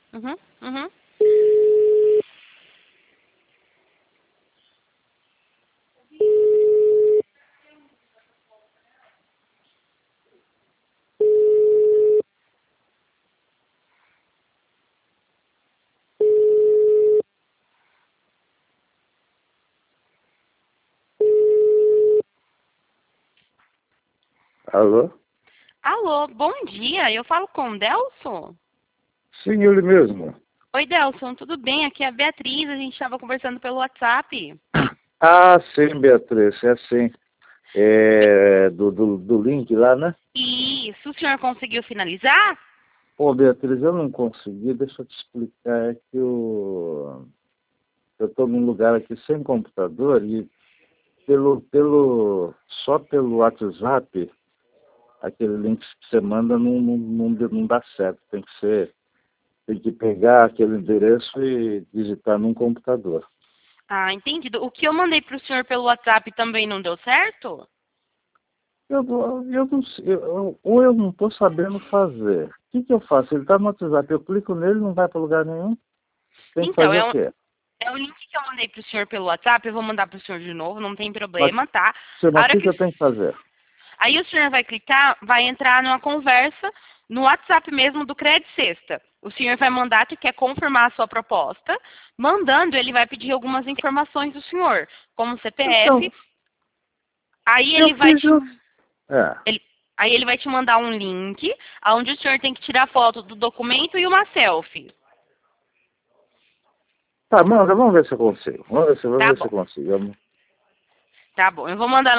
Uhum, uhum. Alô? Alô, bom dia. Eu falo com o Delson? Sim, ele mesmo. Oi, Delson, tudo bem? Aqui é a Beatriz. A gente estava conversando pelo WhatsApp. Ah, sim, Beatriz, é assim. É do link lá, né? Isso, o senhor conseguiu finalizar? Pô, Beatriz, eu não consegui, deixa eu te explicar, é que eu estou num lugar aqui sem computador e só pelo WhatsApp, aquele link que você manda não dá certo, tem que pegar aquele endereço e digitar num computador. Ah, entendido. O que eu mandei para o senhor pelo WhatsApp também não deu certo? Eu não sei, ou eu não estou sabendo fazer. O que eu faço? Ele está no WhatsApp, eu clico nele, não vai para lugar nenhum. Tem que Então, fazer o quê? é o link que eu mandei para o senhor pelo WhatsApp. Eu vou mandar para o senhor de novo, não tem Mas, problema, tá? A mas o hora que que eu tenho que fazer? Aí o senhor vai clicar, vai entrar numa conversa no WhatsApp mesmo do Credit Sexta. O senhor vai mandar que quer confirmar a sua proposta. Mandando, ele vai pedir algumas informações do senhor, como CPF. Então, Aí eu ele vai fiz te, o... É. ele- aí ele vai te mandar um link, onde o senhor tem que tirar foto do documento e uma selfie. Tá, manda, vamos ver se eu consigo. Vamos ver se Tá eu bom, consigo. tá bom. Eu vou mandar